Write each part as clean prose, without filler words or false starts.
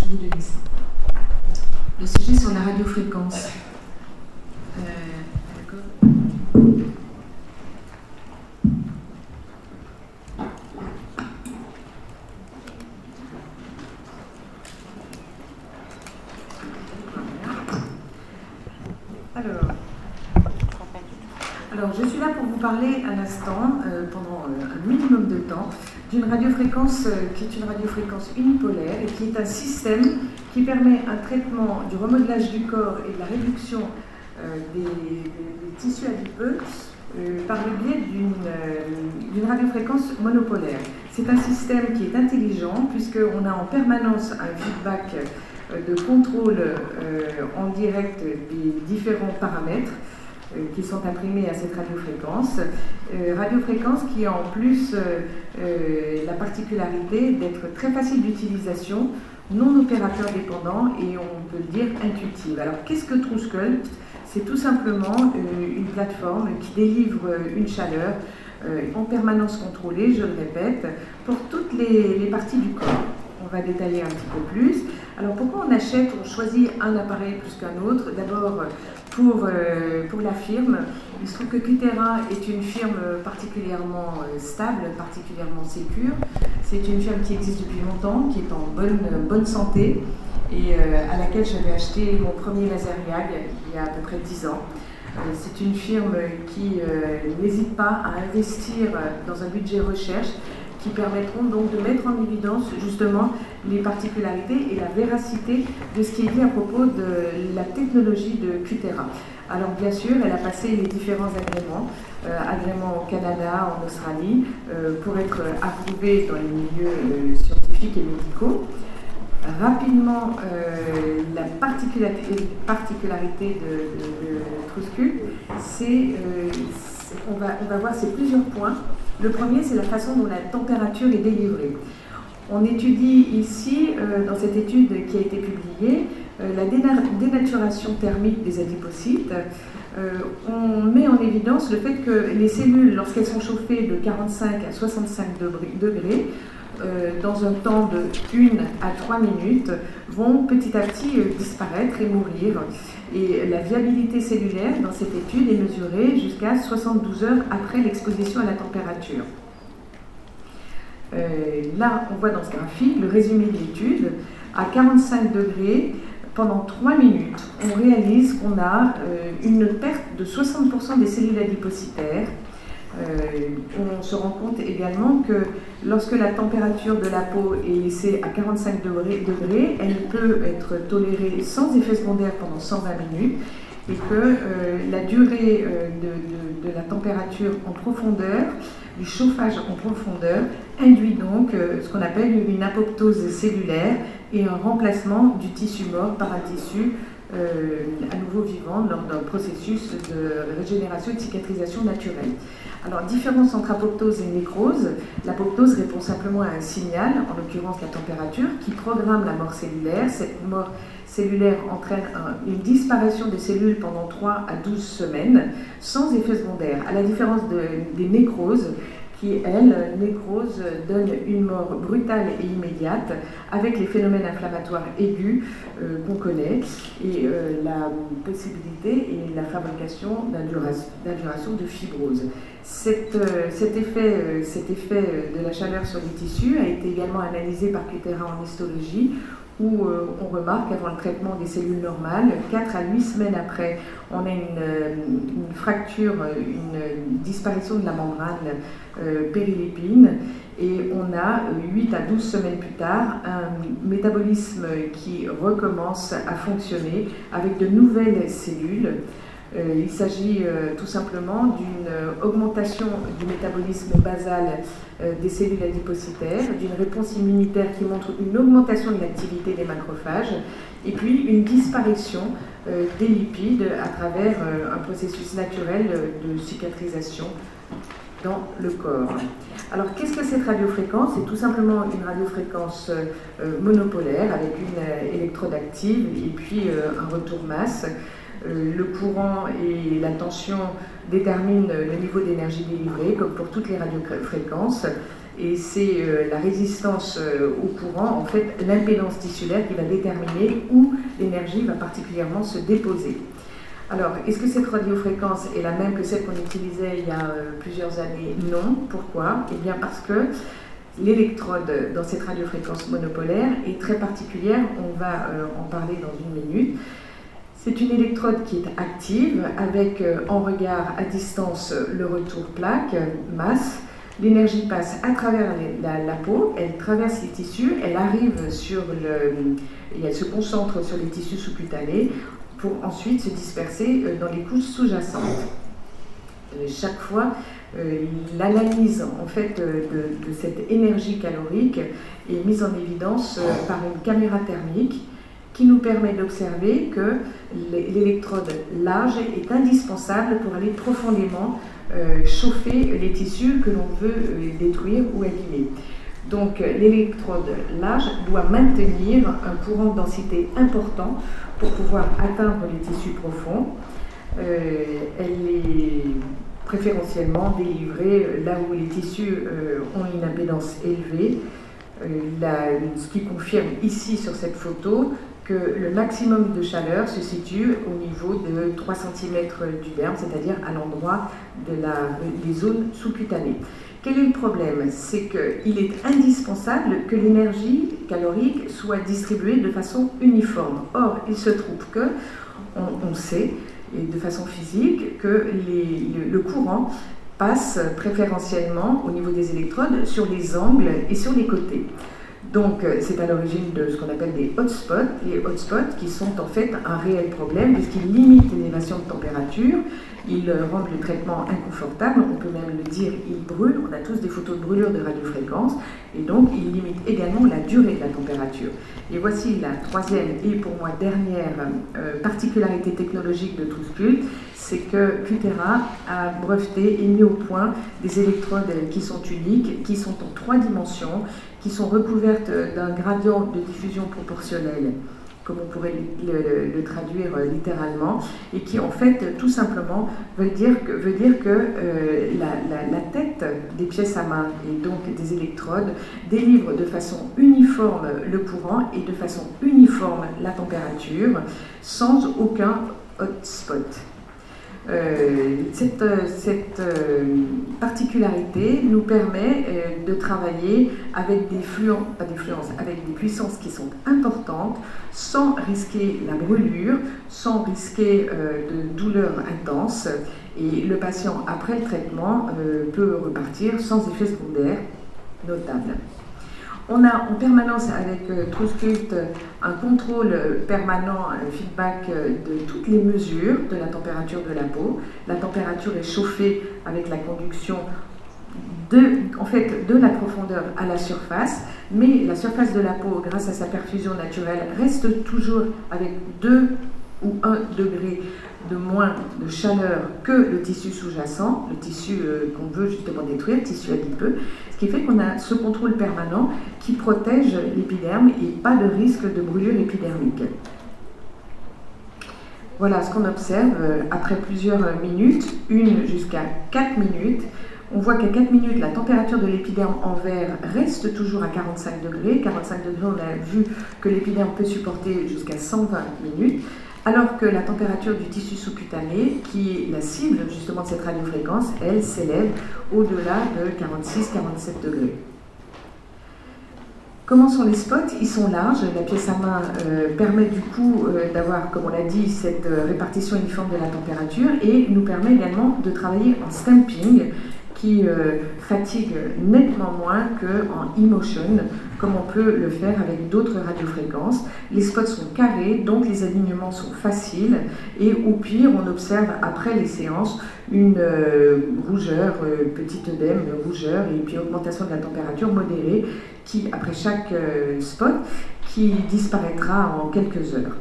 vous donner ça. Le sujet sur la radiofréquence. D'accord. Alors, je suis là pour vous parler à l'instant, pendant un minimum de temps, d'une radiofréquence qui est une radiofréquence unipolaire et qui est un système qui permet un traitement du remodelage du corps et de la réduction des tissus adipeux par le biais d'une radiofréquence monopolaire. C'est un système qui est intelligent puisqu'on a en permanence un feedback de contrôle en direct des différents paramètres qui sont imprimés à cette radiofréquence. Radiofréquence qui a en plus la particularité d'être très facile d'utilisation, non opérateur dépendant et on peut le dire intuitive. Alors qu'est-ce que TrueSculpt? C'est tout simplement une plateforme qui délivre une chaleur en permanence contrôlée, je le répète, pour toutes les parties du corps. On va détailler un petit peu plus. Alors pourquoi on achète, on choisit un appareil plus qu'un autre? D'abord pour la firme. Il se trouve que Qutera est une firme particulièrement stable, particulièrement sécure. C'est une firme qui existe depuis longtemps, qui est en bonne santé et à laquelle j'avais acheté mon premier laser YAG il y a à peu près 10 ans. C'est une firme qui n'hésite pas à investir dans un budget recherche qui permettront donc de mettre en évidence justement les particularités et la véracité de ce qui est dit à propos de la technologie de Qutera. Alors bien sûr, elle a passé les différents agréments au Canada, en Australie, pour être approuvée dans les milieux scientifiques et médicaux. Rapidement, la particularité de TrueSculpt, c'est, on va voir ces plusieurs points. Le premier, c'est la façon dont la température est délivrée. On étudie ici, dans cette étude qui a été publiée, la dénaturation thermique des adipocytes. On met en évidence le fait que les cellules, lorsqu'elles sont chauffées de 45 à 65 degrés, dans un temps de 1 à 3 minutes, vont petit à petit disparaître et mourir. Et la viabilité cellulaire dans cette étude est mesurée jusqu'à 72 heures après l'exposition à la température. Là, on voit dans ce graphique le résumé de l'étude. À 45 degrés, pendant 3 minutes, on réalise qu'on a une perte de 60% des cellules adipocytaires. On se rend compte également que lorsque la température de la peau est laissée à 45 degrés, elle peut être tolérée sans effet secondaire pendant 120 minutes et que la durée de la température en profondeur, du chauffage en profondeur, induit donc ce qu'on appelle une apoptose cellulaire et un remplacement du tissu mort par un tissu à nouveau vivant lors d'un processus de régénération et de cicatrisation naturelle. Alors, différence entre apoptose et nécrose. L'apoptose répond simplement à un signal, en l'occurrence la température, qui programme la mort cellulaire. Cette mort cellulaire entraîne une disparition des cellules pendant 3 à 12 semaines, sans effet secondaire, à la différence des nécroses, qui, elle, nécrose, donne une mort brutale et immédiate avec les phénomènes inflammatoires aigus qu'on connaît et la possibilité et la fabrication d'induration de fibrose. Cet effet de la chaleur sur les tissus a été également analysé par Qutera en histologie où on remarque qu'avant le traitement des cellules normales, 4 à 8 semaines après, on a une fracture, une disparition de la membrane périlipine et on a 8 à 12 semaines plus tard un métabolisme qui recommence à fonctionner avec de nouvelles cellules. Il s'agit tout simplement d'une augmentation du métabolisme basal des cellules adipocytaires, d'une réponse immunitaire qui montre une augmentation de l'activité des macrophages, et puis une disparition des lipides à travers un processus naturel de cicatrisation dans le corps. Alors, qu'est-ce que cette radiofréquence? C'est tout simplement une radiofréquence monopolaire avec une électrode active et puis un retour masse. Le courant et la tension déterminent le niveau d'énergie délivrée, comme pour toutes les radiofréquences. et c'est la résistance au courant, en fait l'impédance tissulaire qui va déterminer où l'énergie va particulièrement se déposer. Alors, est-ce que cette radiofréquence est la même que celle qu'on utilisait il y a plusieurs années? Non. Pourquoi? Eh bien parce que l'électrode dans cette radiofréquence monopolaire est très particulière, on va en parler dans une minute. C'est une électrode qui est active avec en regard à distance le retour plaque, masse. L'énergie passe à travers la peau, elle traverse les tissus, elle arrive et elle se concentre sur les tissus sous-cutanés pour ensuite se disperser dans les couches sous-jacentes. Chaque fois, l'analyse en fait de cette énergie calorique est mise en évidence par une caméra thermique qui nous permet d'observer que l'électrode large est indispensable pour aller profondément chauffer les tissus que l'on veut détruire ou abîmer. Donc l'électrode large doit maintenir un courant de densité important pour pouvoir atteindre les tissus profonds. Elle est préférentiellement délivrée là où les tissus ont une impédance élevée, ce qui confirme ici sur cette photo que le maximum de chaleur se situe au niveau de 3 cm du derme, c'est-à-dire à l'endroit des zones sous-cutanées. Quel est le problème? C'est qu'il est indispensable que l'énergie calorique soit distribuée de façon uniforme. Or, il se trouve que, on sait, et de façon physique, que le courant passe préférentiellement au niveau des électrodes sur les angles et sur les côtés. Donc, c'est à l'origine de ce qu'on appelle des hotspots. Les hotspots qui sont en fait un réel problème puisqu'ils limitent l'élévation de température, ils rendent le traitement inconfortable, on peut même le dire, ils brûlent. On a tous des photos de brûlure de radiofréquence et donc ils limitent également la durée de la température. Et voici la troisième et pour moi dernière particularité technologique de TruthCult, c'est que Qutera a breveté et mis au point des électrodes qui sont uniques, qui sont en 3 dimensions, qui sont recouvertes d'un gradient de diffusion proportionnel, comme on pourrait le traduire littéralement, et qui en fait tout simplement veut dire que la tête des pièces à main et donc des électrodes délivre de façon uniforme le courant et de façon uniforme la température sans aucun hotspot. Cette particularité nous permet de travailler avec avec des puissances qui sont importantes, sans risquer la brûlure, sans risquer de douleurs intenses. Et le patient, après le traitement, peut repartir sans effet secondaire notable. On a en permanence avec TruthCult un contrôle permanent, un feedback de toutes les mesures de la température de la peau. La température est chauffée avec la conduction de la profondeur à la surface, mais la surface de la peau, grâce à sa perfusion naturelle, reste toujours avec 2 ou 1 degré de moins de chaleur que le tissu sous-jacent, le tissu qu'on veut justement détruire, le tissu adipeux, ce qui fait qu'on a ce contrôle permanent qui protège l'épiderme et pas de risque de brûlure épidermique. Voilà ce qu'on observe après plusieurs minutes, 1 jusqu'à 4 minutes. On voit qu'à 4 minutes, la température de l'épiderme en vert reste toujours à 45 degrés. 45 degrés, on a vu que l'épiderme peut supporter jusqu'à 120 minutes. Alors que la température du tissu sous-cutané, qui est la cible justement de cette radiofréquence, elle s'élève au-delà de 46-47 degrés. Comment sont les spots? Ils sont larges. La pièce à main permet du coup d'avoir, comme on l'a dit, cette répartition uniforme de la température et nous permet également de travailler en stamping qui fatigue nettement moins qu'en e-motion, comme on peut le faire avec d'autres radiofréquences. Les spots sont carrés, donc les alignements sont faciles, et au pire, on observe après les séances une rougeur, petit œdème, rougeur, et puis augmentation de la température modérée, qui, après chaque spot, qui disparaîtra en quelques heures.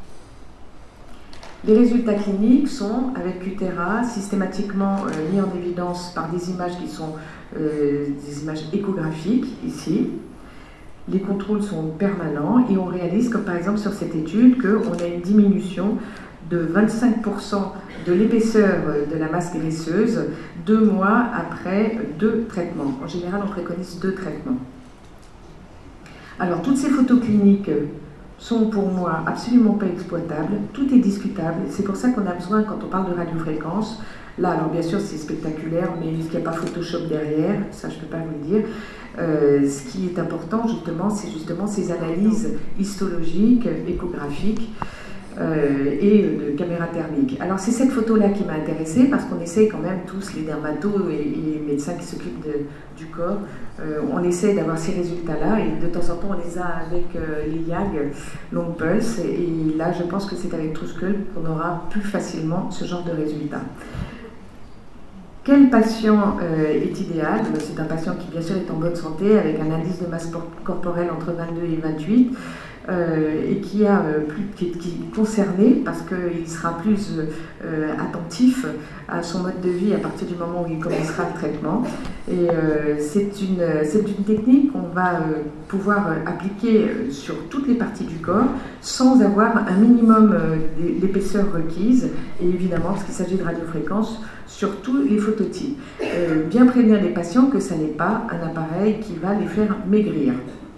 Les résultats cliniques sont, avec Qutera, systématiquement mis en évidence par des images qui sont des images échographiques, ici. Les contrôles sont permanents et on réalise, comme par exemple sur cette étude, qu'on a une diminution de 25% de l'épaisseur de la masse graisseuse 2 mois après 2 traitements. En général, on préconise 2 traitements. Alors, toutes ces photos cliniques sont pour moi absolument pas exploitables, tout est discutable, c'est pour ça qu'on a besoin, quand on parle de radiofréquence, là, alors bien sûr c'est spectaculaire, mais est-ce qu'il n'y a pas Photoshop derrière? Ça je ne peux pas vous le dire. Ce qui est important justement, c'est justement ces analyses histologiques, échographiques, et de caméra thermique. Alors c'est cette photo-là qui m'a intéressée parce qu'on essaie quand même tous, les dermatos et les médecins qui s'occupent du corps, on essaie d'avoir ces résultats-là et de temps en temps on les a avec les YAG, Long Pulse, et là je pense que c'est avec TrueSculpt qu'on aura plus facilement ce genre de résultats. Quel patient est idéal? C'est un patient qui bien sûr est en bonne santé avec un indice de masse corporelle entre 22 et 28 et qui est concerné parce qu'il sera plus attentif à son mode de vie à partir du moment où il commencera le traitement. Et c'est une technique qu'on va pouvoir appliquer sur toutes les parties du corps sans avoir un minimum d'épaisseur requise, et évidemment, parce qu'il s'agit de radiofréquence, sur tous les phototypes. Bien prévenir les patients que ça n'est pas un appareil qui va les faire maigrir.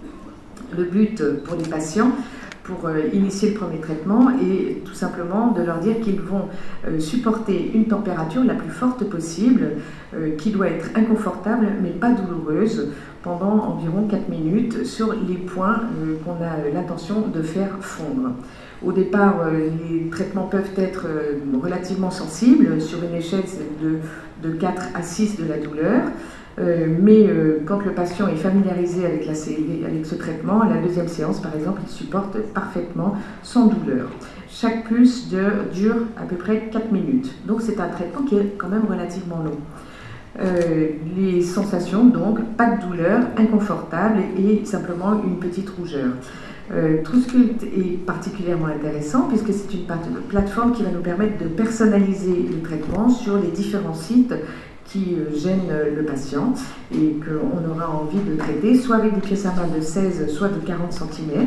Le but pour les patients, pour initier le premier traitement, est tout simplement de leur dire qu'ils vont supporter une température la plus forte possible, qui doit être inconfortable mais pas douloureuse, pendant environ 4 minutes sur les points qu'on a l'intention de faire fondre. Au départ, les traitements peuvent être relativement sensibles, sur une échelle de 4 à 6 de la douleur. Mais quand le patient est familiarisé avec ce traitement, à la deuxième séance par exemple, il supporte parfaitement sans douleur. Chaque pulse dure à peu près 4 minutes, donc c'est un traitement qui est quand même relativement long. Les sensations, donc, pas de douleur, inconfortable et simplement une petite rougeur. TrueSculpt est particulièrement intéressant puisque c'est une plateforme qui va nous permettre de personnaliser le traitement sur les différents sites qui gênent le patient et qu'on aura envie de traiter, soit avec des pièces à main de 16, soit de 40 cm,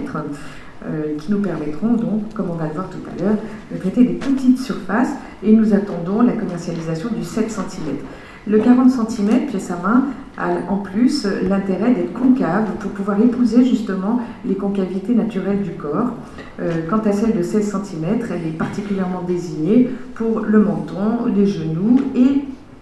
qui nous permettront donc, comme on va le voir tout à l'heure, de traiter des petites surfaces, et nous attendons la commercialisation du 7 cm. Le 40 cm, pièce à main, a en plus l'intérêt d'être concave pour pouvoir épouser justement les concavités naturelles du corps. Quant à celle de 16 cm, elle est particulièrement désignée pour le menton, les genoux et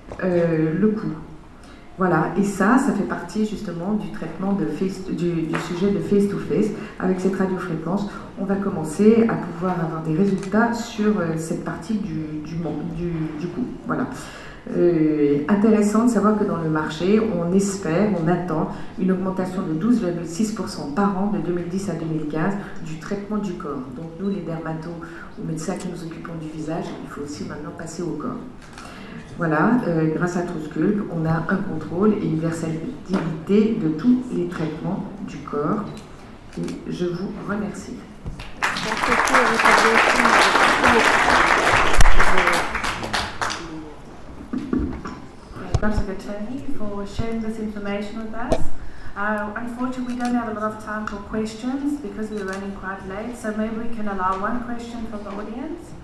le cou. Voilà, et ça fait partie justement du traitement du sujet de face-to-face. Avec cette radiofréquence, on va commencer à pouvoir avoir des résultats sur cette partie du cou. Voilà. Intéressant de savoir que dans le marché, on attend une augmentation de 12,6% par an de 2010 à 2015 du traitement du corps. Donc nous, les dermatos ou médecins qui nous occupons du visage, il faut aussi maintenant passer au corps. Voilà, grâce à TrueSculpt, on a un contrôle et une versatilité de tous les traitements du corps. Et je vous remercie. Dr. Gattoni for sharing this information with us. Unfortunately, we don't have a lot of time for questions because we're running quite late, so maybe we can allow one question from the audience.